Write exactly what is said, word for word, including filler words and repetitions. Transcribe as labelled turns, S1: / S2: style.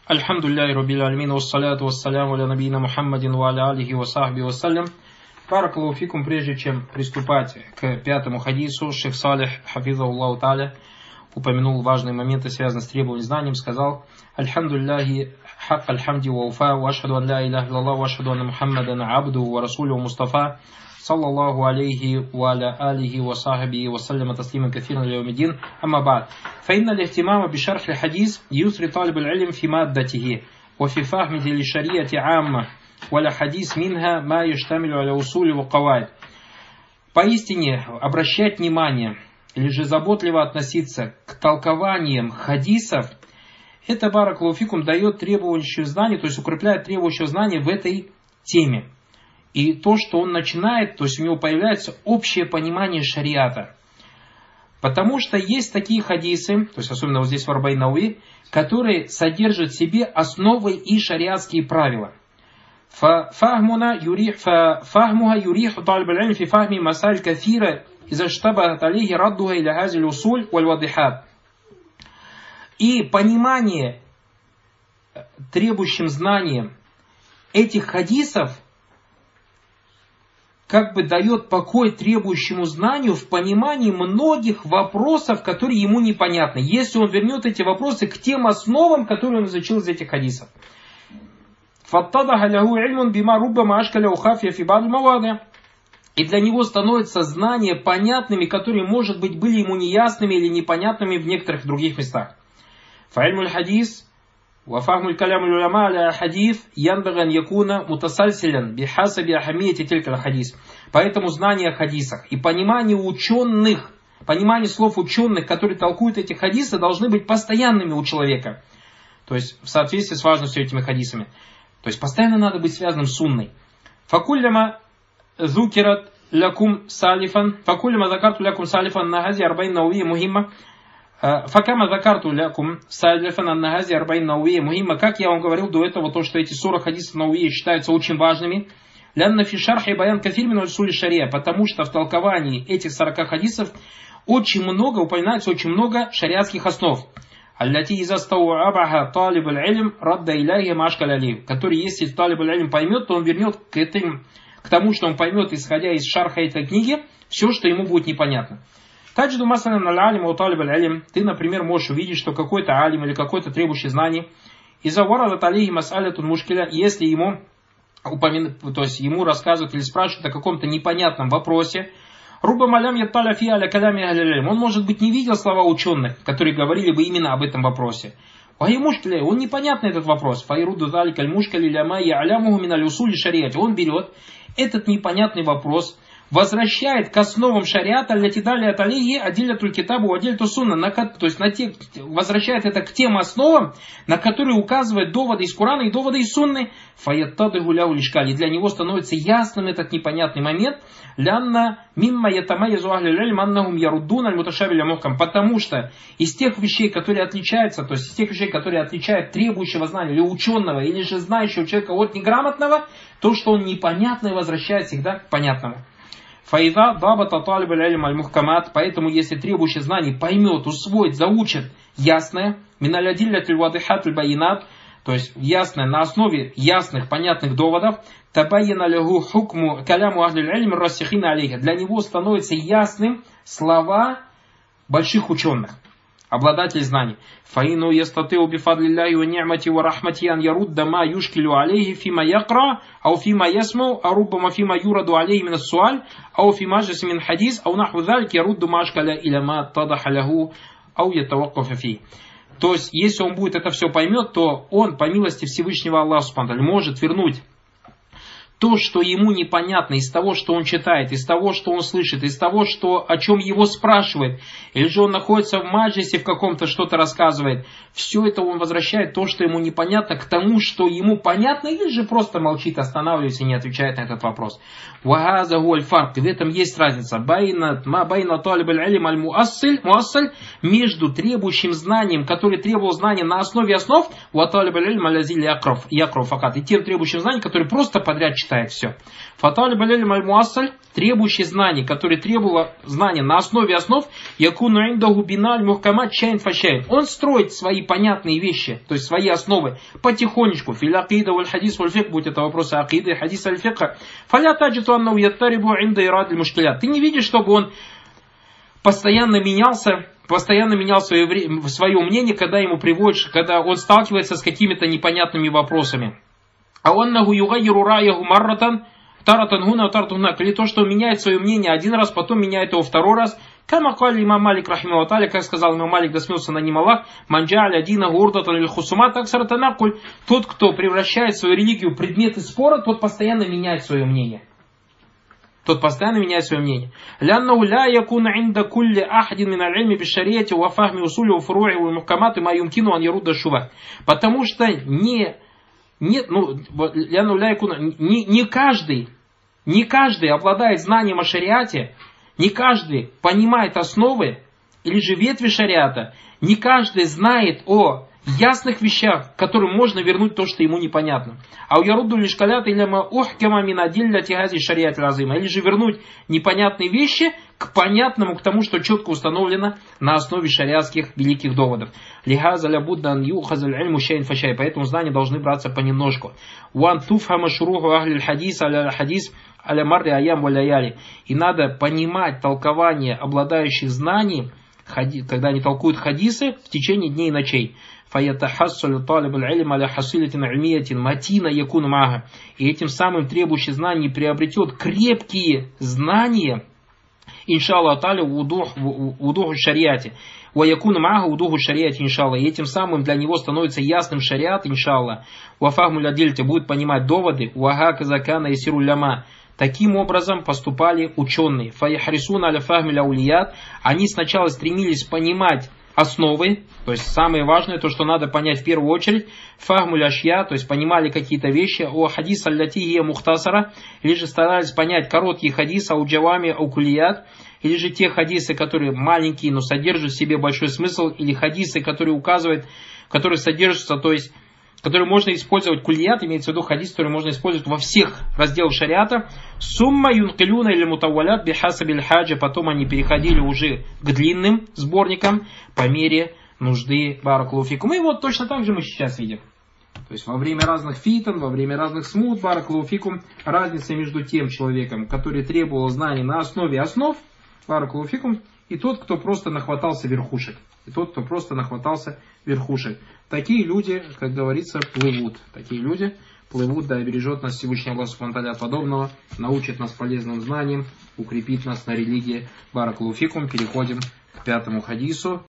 S1: Альхамдулиллахи раббил алямин, вассаляту вассаляму аля набийна Мухаммадин ва аля алихи ва сахби вассалям. Баракаллаху фикум. Прежде чем приступать к пятому хадису, шейх Салих, хафизахуллаху тааля, упомянул важные моменты, связанные с требованием знанием, сказал: Альхамдулиллахи хак альхамди ва уфа, ва ашхаду ан ла илляха илляллах, ва ашхаду анна Мухаммадан абдуху ва расулюху мустафа, саллаллаху алейхи ва аля алихи ва сахби вассаляма таслима кафиран иля яумиддин. Амма ба'д. فإن الاهتمام بشرح الحديث يسري طالب العلم في مادته وفي فهمه للشريعة عامة ولا حديث منها ما يشتمل على أصول وقواعد. Поистине, обращать внимание или же заботливо относиться к толкованиям хадисов, это, баракаллаху фикум, дает требующее знание, то есть укрепляет требующее знание в этой теме. И то, что он начинает, то есть у него появляется общее понимание шариата. Потому что есть такие хадисы, то есть особенно вот здесь в Арбаин Науи, которые содержат в себе основы и шариатские правила. فَفَهْمُهَا يُرِيحُ طَالِبَ الْعِلْمِ فِي فَهْمِ مَسَائِلٍ كَثِيرَةٍ إِذَا اشْتَبَهَتْ عَلَيْهِ رَدُّهَا إِلَى هَذِهِ الْأُصُولِ وَالْوَاضِحَاتِ. И понимание, требующим знанием этих хадисов, как бы дает покой требующему знанию в понимании многих вопросов, которые ему непонятны, если он вернет эти вопросы к тем основам, которые он изучил из этих хадисов. И для него становятся знания понятными, которые, может быть, были ему неясными или непонятными в некоторых других местах. Фа'ильмуль хадис وفهم الكلام العلماء على حديث ينبغي أن يكون متسلسلا بحسب أهمية تلك الحديث. Поэтому знание о хадисах и понимание ученых, понимание слов ученых, которые толкуют эти хадисы, должны быть постоянными у человека. То есть в соответствии с важностью этими хадисами. То есть постоянно надо быть связанным с сунной. فكلما ذكرت لكم سالفا فكلما ذكرت لكم سالفا أن هذه أربعين نووية مهمة. Факама закарту лякум сальфан аннахази арбаин науия мухимма. Как я вам говорил до этого, то, что эти сорок хадисов науия считаются очень важными. Лянна фи шархи баян кафир мин усули шария. Потому что в толковании этих сорока хадисов очень много, упоминается очень много шариатских основ. Аллати изастауабаха талиб аль-илм радда иляхи машкал алив. Который, если талиб аль-илм поймет, то он вернет к, этим, к тому, что он поймет, исходя из шарха этой книги, все, что ему будет непонятно. Таджиду масалям аль-алим у талиб аль-алим. Ты, например, можешь увидеть, что какой-то алим или какой-то требующий знаний из-за варадат алейхи масалятун мушкиля, если ему упомя... то есть ему рассказывают или спрашивают о каком-то непонятном вопросе, руба малям ятталя фи аля калями аль-алим. Он, может быть, не видел слова ученых, которые говорили бы именно об этом вопросе. Вахи мушкиля, он непонятный этот вопрос. Файруду залик аль-мушкали ляма я алямуху миналь усули шариати. Он берет этот непонятный вопрос, возвращает к основам шариата, лятидали от алейхи, адилятуль китабу, адиляту сунна, то есть на те, возвращает это к тем основам, на которые указывают доводы из Корана и доводы из Сунны. Фаяттады гуляу лишкали. Для него становится ясным этот непонятный момент. Лянна мимма ятамайязу ахлил илм аннахум яруддун аль муташабиля мухкам. Потому что из тех вещей, которые отличаются, то есть из тех вещей, которые отличают требующего знания, или ученого, или же знающего человека от неграмотного, то, что он непонятное, возвращает всегда к понятному. Фаида дабата талиб аль-илм аль-мухкамат. Поэтому, если требующий знаний поймет, усвоит, заучит ясное, миналь адиллятуль вадихат аль-байинат, то есть ясное на основе ясных, понятных доводов, табайяна лягу хукму каляму ахлиль илм рассихина алейха. Для него становятся ясным слова больших ученых, обладателей знаний. Фаину ястатиу бифадлилляхи ва ни'мати ва рахмати ан ярудда ма юшкилу алейхи фима якра, ау фима ясмау, а руббама фима юраду алейхи мин ас-суаль, ау фима джаси мин хадис, ау нахву залик ярудду ма ашкаля иля ма тадаха лягу, ау ятаваккафа фи. То есть, если он будет это все поймет, то он, по милости Всевышнего Аллаха субхану ва тааля, может вернуть то, что ему непонятно из того, что он читает, из того, что он слышит, из того, что, о чем его спрашивает, или же он находится в маджлисе, в каком-то что-то рассказывает, все это он возвращает, то, что ему непонятно, к тому, что ему понятно, или же просто молчит, останавливается и не отвечает на этот вопрос. Вахаза гуаль фарк. В этом есть разница. Байна талиб аль-илм аль-муассаль, между требующим знанием, который требовал знания на основе основ, ва талиб аль-илм аль-азиль якров факат, и тем требующим знанием, который просто подряд читает все. Фаталиб аль-илм аль-муассаль, требующий знаний, который требовал знания на основе основ, якуну индаху биналь мухкамат чайн фачайн. Он строит свои понятные вещи, то есть свои основы, потихонечку. Фил акида валь хадис валь фик, будь это вопросы акиды, хадис аль фикха. Фаля таджиту аннау яттарибу инда ирад аль мушкилят. Ты не видишь, чтобы он постоянно менялся, постоянно менял свое, свое мнение, когда ему приводишь, когда он сталкивается с какими-то непонятными вопросами. А он наху югайру раяху марратан, таратан гуна, таратан гуна. Или то, что он меняет свое мнение один раз, потом меняет его второй раз. Кама кали имам Малик рахимаху та'аля, как сказал имам Малик, да смелся на ним Аллах, манджа'аля дина гурдатан или хусумат, так саратанакуль. Тот, кто превращает свою религию в предметы спора, тот постоянно меняет свое мнение. Тот постоянно меняет свое мнение. لأنه لا يكون عند كل أحد من العلم بالشريعة وفهم أصول وفروع والمحكمات ما يمكن أن يرد الشبهات. Потому что не нет, ну, не, не каждый, не каждый обладает знанием о шариате, не каждый понимает основы или же ветви шариата, не каждый знает о ясных вещах, которым можно вернуть то, что ему непонятно. А у ярудду лишь калята или ухкама минадилля тигази шариат разыма. Или же вернуть непонятные вещи к понятному, к тому, что четко установлено на основе шариатских великих доводов. Лихаза лябуддан юхазаль ильму шайн фашай. Поэтому знания должны браться понемножку. Уан туфхама шуруху ахлиль хадис аля хадис аля марри аям валяяли. И надо понимать толкование обладающих знаний, когда они толкуют хадисы в течение дней и ночей. فَيَتَحَصَّلُ طَالِبُ الْعِلْمَ عَلَى حَصِيلَةٍ عِلْمِيَّةٍ مَتِينَ يَكُونُ مَعَهَا. И этим самым требующий знаний приобретет крепкие знания, иншаллах та'аля, вудуху шариате. وَيَكُونُ مَعَهَا вудуху шариате, иншаллах. И этим самым для него становится ясным шариат, иншаллах. وَفَахму лядильте, будет понимать доводы. وَهَكَذَا كَانَ يَسِرُ الْعُلَمَاء. Таким образом поступали ученые. فَيَحْرِسُونَ عَلَى فَهْمِ الْأَوْلِيَّات. Они сначала стремились понимать основы, то есть самое важное, то, что надо понять в первую очередь, фахмуль ашья, то есть понимали какие-то вещи, о хадис аль-латихия мухтасара, или же старались понять короткие хадисы, ау джавами аукулият, или же те хадисы, которые маленькие, но содержат в себе большой смысл, или хадисы, которые указывают, которые содержатся, то есть который можно использовать кульят, имеется в виду хадис, который можно использовать во всех разделах шариата. Сумма юнкилюна или мутаввалят бихасабиль хаджа. Потом они переходили уже к длинным сборникам по мере нужды баракалуфикум. И вот точно так же мы сейчас видим. То есть во время разных фитан, во время разных смут, баракалуфикум, разница между тем человеком, который требовал знаний на основе основ, баракалуфикум, и тот, кто просто нахватался верхушек. И тот, кто просто нахватался верхушек. Такие люди, как говорится, плывут. Такие люди плывут, да, и бережет нас Всевышний Аллах Субхану ва Тааля от подобного, научит нас полезным знаниям, укрепит нас на религии. Баракалуфикум. Переходим к пятому хадису.